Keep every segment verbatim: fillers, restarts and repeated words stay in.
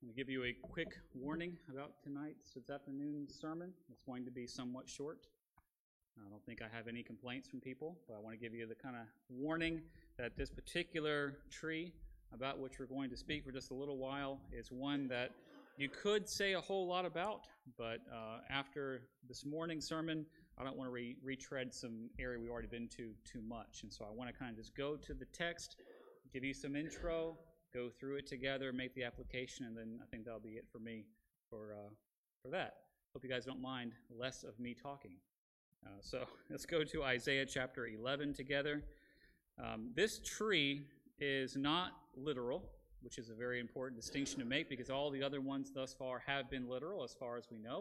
I'm going to give you a quick warning about tonight's this afternoon's sermon. It's going to be somewhat short. I don't think I have any complaints from people, but I want to give you the kind of warning that this particular tree about which we're going to speak for just a little while is one that you could say a whole lot about, but uh, after this morning's sermon, I don't want to re- retread some area we've already been to too much. And so I want to kind of just go to the text, give you some intro, go through it together, make the application, and then I think that'll be it for me for uh, for that. Hope you guys don't mind less of me talking. Uh, so let's go to Isaiah chapter eleven together. Um, this tree is not literal, which is a very important distinction to make because all the other ones thus far have been literal as far as we know.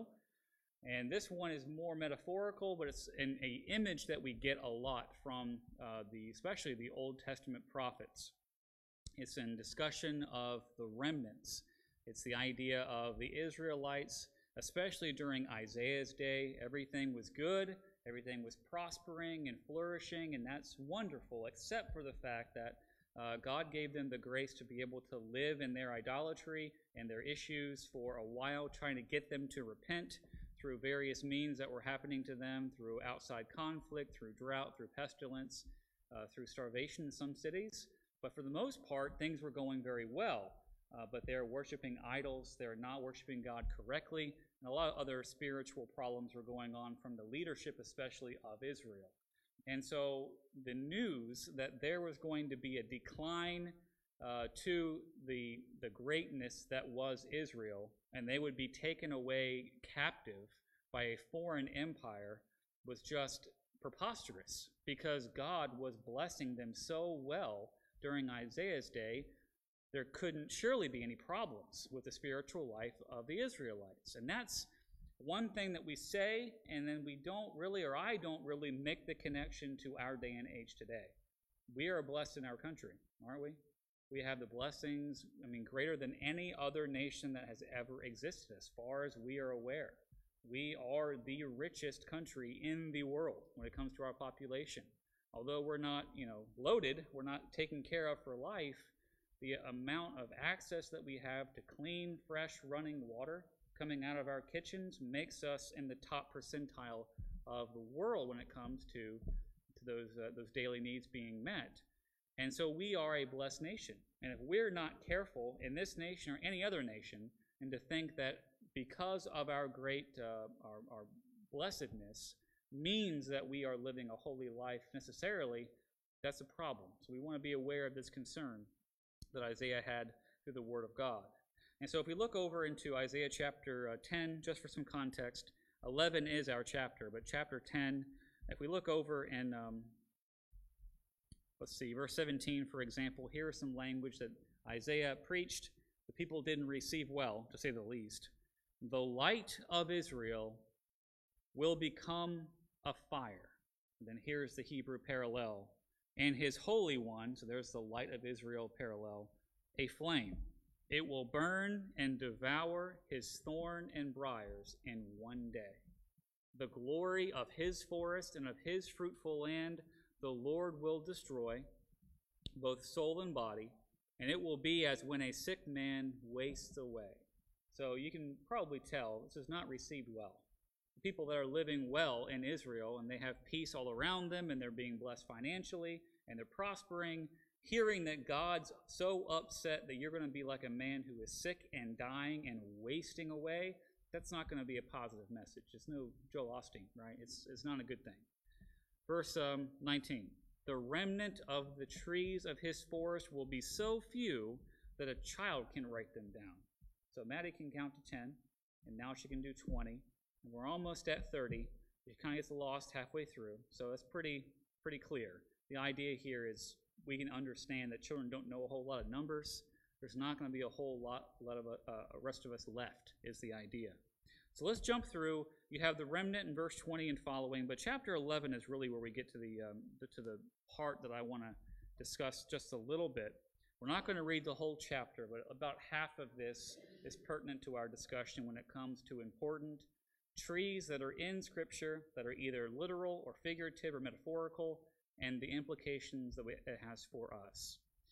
And this one is more metaphorical, but it's an a image that we get a lot from uh, the, especially the Old Testament prophets. It's in discussion of the remnants. It's the idea of the Israelites, especially during Isaiah's day. Everything was good, everything was prospering and flourishing, and that's wonderful, except for the fact that uh, God gave them the grace to be able to live in their idolatry and their issues for a while, trying to get them to repent through various means that were happening to them, through outside conflict, through drought, through pestilence, uh, through starvation in some cities. But for the most part, things were going very well. Uh, but they're worshiping idols. They're not worshiping God correctly. And a lot of other spiritual problems were going on from the leadership, especially of Israel. And so the news that there was going to be a decline uh, to the, the greatness that was Israel, and they would be taken away captive by a foreign empire, was just preposterous because God was blessing them so well during Isaiah's day. There couldn't surely be any problems with the spiritual life of the Israelites. And that's one thing that we say, and then we don't really, or I don't really make the connection to our day and age today. We are blessed in our country, aren't we? We have the blessings, I mean, greater than any other nation that has ever existed, as far as we are aware. We are the richest country in the world when it comes to our population. Although we're not, you know, loaded, we're not taken care of for life, the amount of access that we have to clean, fresh, running water coming out of our kitchens makes us in the top percentile of the world when it comes to, to those, uh, those daily needs being met. And so we are a blessed nation. And if we're not careful in this nation or any other nation, and to think that because of our great, uh, our, our blessedness, means that we are living a holy life necessarily, that's a problem. So we want to be aware of this concern that Isaiah had through the Word of God. And so if we look over into Isaiah chapter uh, ten, just for some context, eleven is our chapter, but chapter ten, if we look over in, um, let's see, verse seventeen, for example, here is some language that Isaiah preached. The people didn't receive well, to say the least. The light of Israel will become a fire. And then here's the Hebrew parallel. And his Holy One, so there's the light of Israel parallel, a flame. It will burn and devour his thorn and briars in one day. The glory of his forest and of his fruitful land the Lord will destroy, both soul and body, and it will be as when a sick man wastes away. So you can probably tell this is not received well. The people that are living well in Israel, and they have peace all around them, and they're being blessed financially, and they're prospering, hearing that God's so upset that you're going to be like a man who is sick and dying and wasting away, that's not going to be a positive message. It's no Joel Osteen, right? It's, it's not a good thing. Verse um, nineteen, the remnant of the trees of his forest will be so few that a child can write them down. So Maddie can count to ten, and now she can do twenty. And we're almost at thirty. She kind of gets lost halfway through, so that's pretty pretty clear. The idea here is we can understand that children don't know a whole lot of numbers. There's not going to be a whole lot, lot of uh, rest of us left, is the idea. So let's jump through. You have the remnant in verse twenty and following, but chapter eleven is really where we get to the, um, the to the part that I want to discuss just a little bit. We're not going to read the whole chapter, but about half of this is pertinent to our discussion when it comes to important trees that are in Scripture that are either literal or figurative or metaphorical, and the implications that it has for us.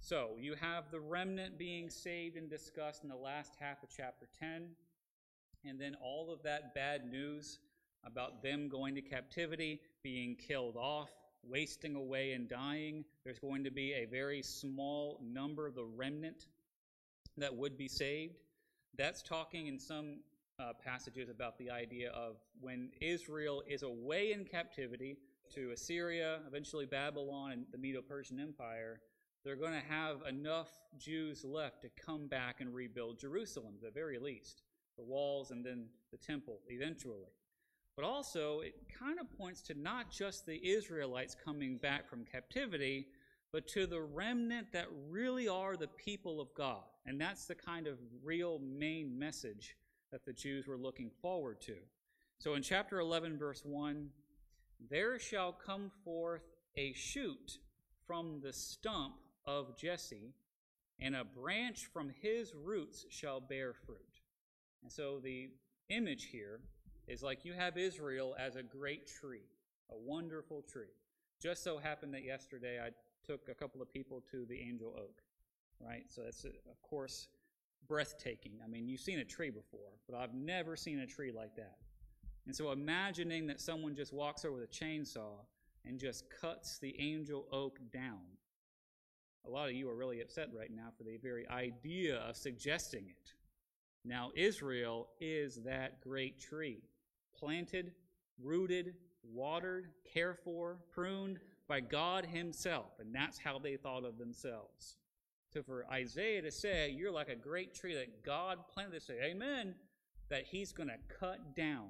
So you have the remnant being saved and discussed in the last half of chapter ten, and then all of that bad news about them going to captivity, being killed off, wasting away and dying. There's going to be a very small number of the remnant that would be saved. That's talking in some uh, passages about the idea of when Israel is away in captivity to Assyria, eventually Babylon, and the Medo-Persian Empire, they're going to have enough Jews left to come back and rebuild Jerusalem, at the very least. The walls and then the temple, eventually. But also, it kind of points to not just the Israelites coming back from captivity, but to the remnant that really are the people of God. And that's the kind of real main message that the Jews were looking forward to. So in chapter eleven, verse one, there shall come forth a shoot from the stump of Jesse, and a branch from his roots shall bear fruit. And so the image here is like you have Israel as a great tree, a wonderful tree. Just so happened that yesterday I took a couple of people to the Angel Oak, right? So that's, of course, breathtaking. I mean, you've seen a tree before, but I've never seen a tree like that. And so imagining that someone just walks over with a chainsaw and just cuts the Angel Oak down. A lot of you are really upset right now for the very idea of suggesting it. Now, Israel is that great tree, planted, rooted, watered, cared for, pruned by God himself, and that's how they thought of themselves. So for Isaiah to say, you're like a great tree that God planted, to say, amen, that he's going to cut down.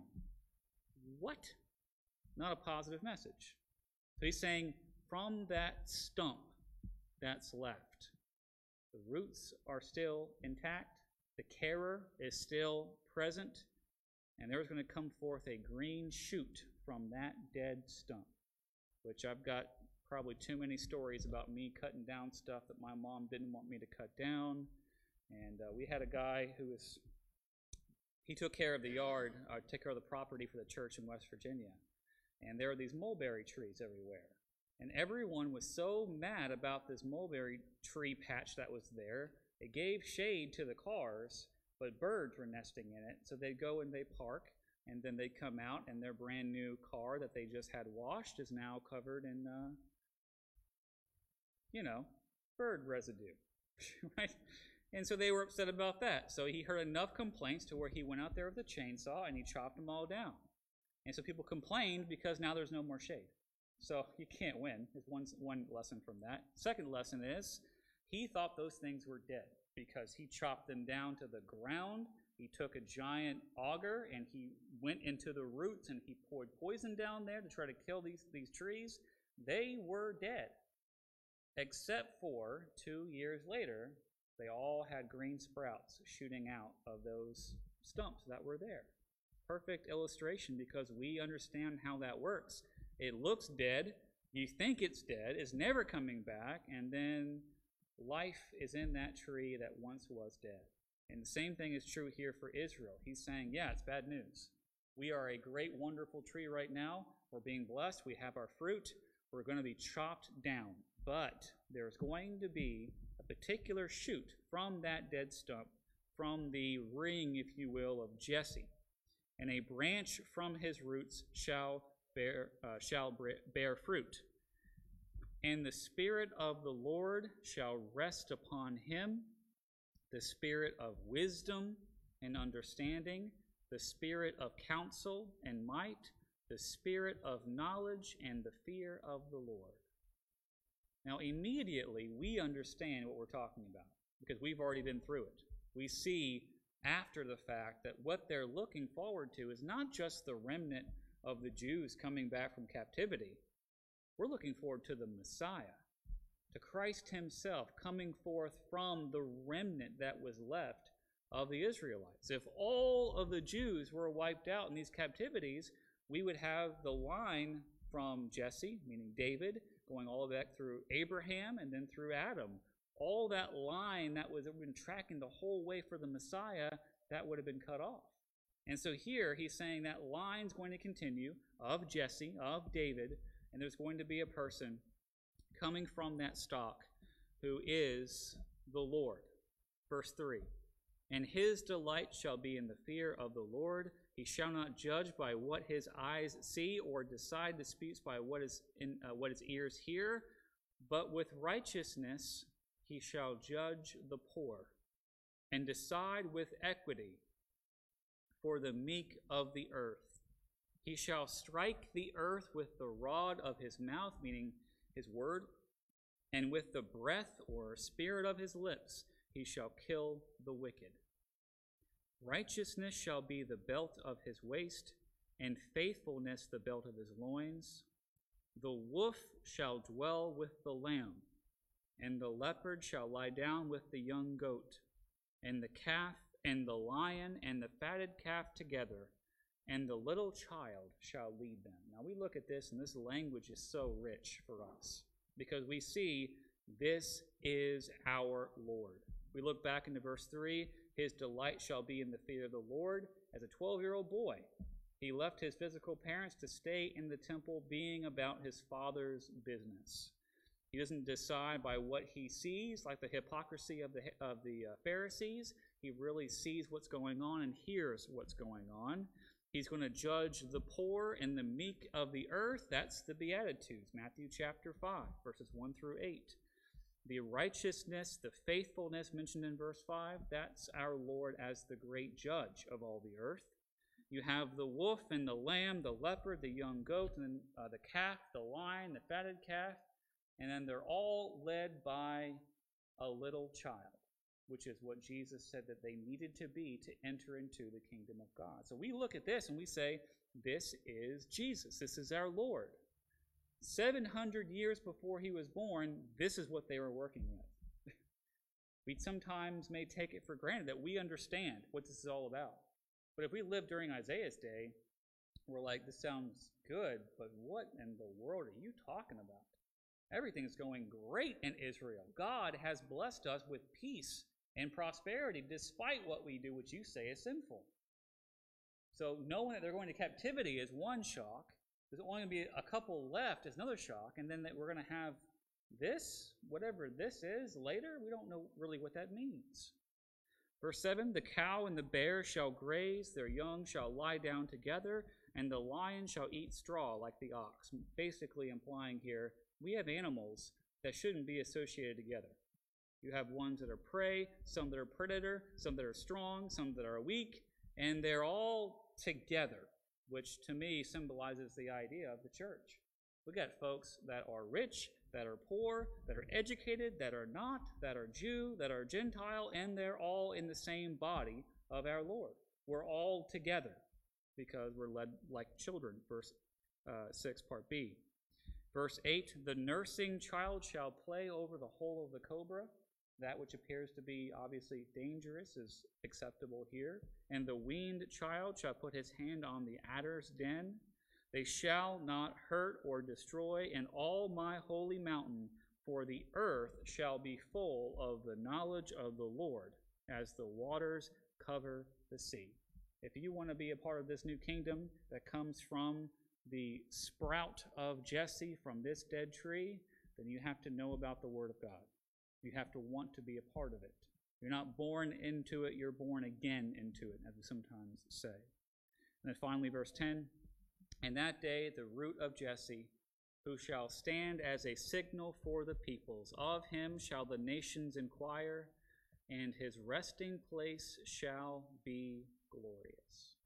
What? Not a positive message. So he's saying, from that stump that's left, the roots are still intact, the carer is still present, and there's going to come forth a green shoot from that dead stump, which I've got probably too many stories about me cutting down stuff that my mom didn't want me to cut down. And uh, we had a guy who was, he took care of the yard, uh, took care of the property for the church in West Virginia. And there were these mulberry trees everywhere. And everyone was so mad about this mulberry tree patch that was there. It gave shade to the cars, but birds were nesting in it. So they'd go and they park, and then they'd come out, and their brand new car that they just had washed is now covered in, uh, you know, bird residue, right? And so they were upset about that. So he heard enough complaints to where he went out there with a chainsaw and he chopped them all down. And so people complained because now there's no more shade. So you can't win. There's one, one lesson from that. Second lesson is he thought those things were dead because he chopped them down to the ground. He took a giant auger and he went into the roots and he poured poison down there to try to kill these, these trees. They were dead, except for two years later, they all had green sprouts shooting out of those stumps that were there. Perfect illustration because we understand how that works. It looks dead, you think it's dead, it's never coming back, and then life is in that tree that once was dead. And the same thing is true here for Israel. He's saying, yeah, it's bad news. We are a great, wonderful tree right now. We're being blessed. We have our fruit. We're going to be chopped down. But there's going to be a particular shoot from that dead stump, from the ring, if you will, of Jesse. And a branch from his roots shall bear, uh, shall bear fruit. And the Spirit of the Lord shall rest upon him, the Spirit of wisdom and understanding, the Spirit of counsel and might, the Spirit of knowledge and the fear of the Lord. Now, immediately, we understand what we're talking about because we've already been through it. We see after the fact that what they're looking forward to is not just the remnant of the Jews coming back from captivity. We're looking forward to the Messiah, to Christ himself coming forth from the remnant that was left of the Israelites. If all of the Jews were wiped out in these captivities, we would have the line from Jesse, meaning David, going all back through Abraham and then through Adam. All that line that was been tracking the whole way for the Messiah, that would have been cut off. And so here he's saying that line's going to continue of Jesse, of David, and there's going to be a person coming from that stock who is the Lord. Verse three, and his delight shall be in the fear of the Lord. He shall not judge by what his eyes see, or decide disputes by what his, in, uh, what his ears hear, but with righteousness he shall judge the poor, and decide with equity for the meek of the earth. He shall strike the earth with the rod of his mouth, meaning his word, and with the breath or spirit of his lips he shall kill the wicked. Righteousness shall be the belt of his waist, and faithfulness the belt of his loins. The wolf shall dwell with the lamb, and the leopard shall lie down with the young goat, and the calf and the lion and the fatted calf together, and the little child shall lead them. Now we look at this, and this language is so rich for us, because we see this is our Lord. We look back into verse three, his delight shall be in the fear of the Lord. As a twelve-year-old boy, he left his physical parents to stay in the temple, being about his father's business. He doesn't decide by what he sees, like the hypocrisy of the, of the uh, Pharisees. He really sees what's going on and hears what's going on. He's going to judge the poor and the meek of the earth. That's the Beatitudes, Matthew chapter five, verses one through eight. The righteousness, the faithfulness mentioned in verse five, that's our Lord as the great judge of all the earth. You have the wolf and the lamb, the leopard, the young goat, and then, uh, the calf, the lion, the fatted calf, and then they're all led by a little child, which is what Jesus said that they needed to be to enter into the kingdom of God. So we look at this and we say, this is Jesus. This is our Lord. seven hundred years before he was born, this is what they were working with. We sometimes may take it for granted that we understand what this is all about. But if we lived during Isaiah's day, we're like, this sounds good, but what in the world are you talking about? Everything's going great in Israel. God has blessed us with peace and prosperity despite what we do, which you say is sinful. So knowing that they're going to captivity is one shock. There's only going to be a couple left is another shock. And then that we're going to have this, whatever this is, later. We don't know really what that means. Verse seven, the cow and the bear shall graze, their young shall lie down together, and the lion shall eat straw like the ox. Basically implying here, we have animals that shouldn't be associated together. You have ones that are prey, some that are predator, some that are strong, some that are weak, and they're all together, which to me symbolizes the idea of the church. We got folks that are rich, that are poor, that are educated, that are not, that are Jew, that are Gentile, and they're all in the same body of our Lord. We're all together because we're led like children, verse uh, six, part B. Verse eight, the nursing child shall play over the hole of the cobra. That which appears to be obviously dangerous is acceptable here. And the weaned child shall put his hand on the adder's den. They shall not hurt or destroy in all my holy mountain, for the earth shall be full of the knowledge of the Lord, as the waters cover the sea. If you want to be a part of this new kingdom that comes from the sprout of Jesse from this dead tree, then you have to know about the Word of God. You have to want to be a part of it. You're not born into it, you're born again into it, as we sometimes say. And then finally, verse ten, and that day the root of Jesse, who shall stand as a signal for the peoples, of him shall the nations inquire, and his resting place shall be glorious.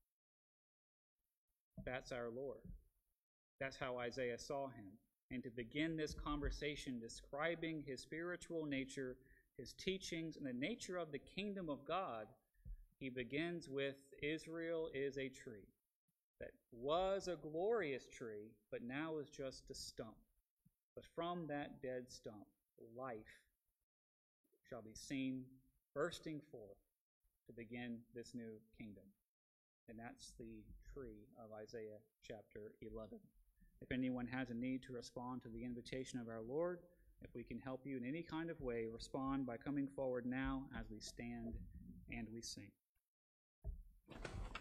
That's our Lord. That's how Isaiah saw him. And to begin this conversation describing his spiritual nature, his teachings, and the nature of the kingdom of God, he begins with Israel is a tree that was a glorious tree, but now is just a stump. But from that dead stump, life shall be seen bursting forth to begin this new kingdom. And that's the tree of Isaiah chapter eleven. If anyone has a need to respond to the invitation of our Lord, if we can help you in any kind of way, respond by coming forward now as we stand and we sing.